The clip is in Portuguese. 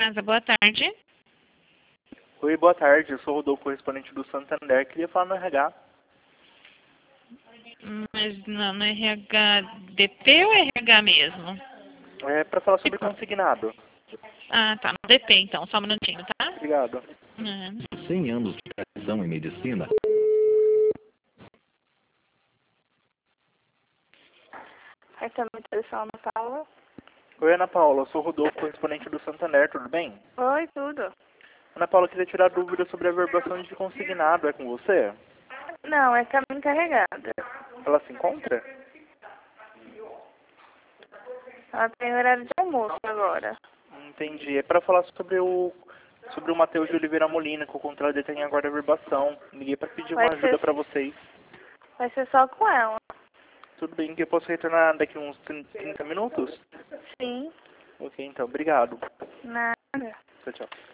Casa, boa tarde. Oi, boa tarde. Eu sou o Rodolfo, correspondente do Santander. Queria falar no RH. Mas no RH DP ou RH mesmo? É para falar sobre consignado. Ah, tá. No DP, então. Só um minutinho, tá? Obrigado. 100 anos de tradição em medicina. Apartamento de Ana Paula. Oi, Ana Paula. Eu sou o Rodolfo, correspondente do Santander. Tudo bem? Oi, tudo. Ana Paula, queria tirar dúvidas sobre a verbação de consignado. É com você? Não, é caminho carregada. Ela se encontra? Ela tem horário de almoço agora. Entendi. É para falar sobre o Matheus de Oliveira Molina, que o contrato dele tem agora a verbação. Liguei para pedir uma ajuda para vocês. Vai ser só com ela. Tudo bem, que eu posso retornar daqui uns 30 minutos? Sim. Ok, então. Obrigado. Nada. Tchau, tchau.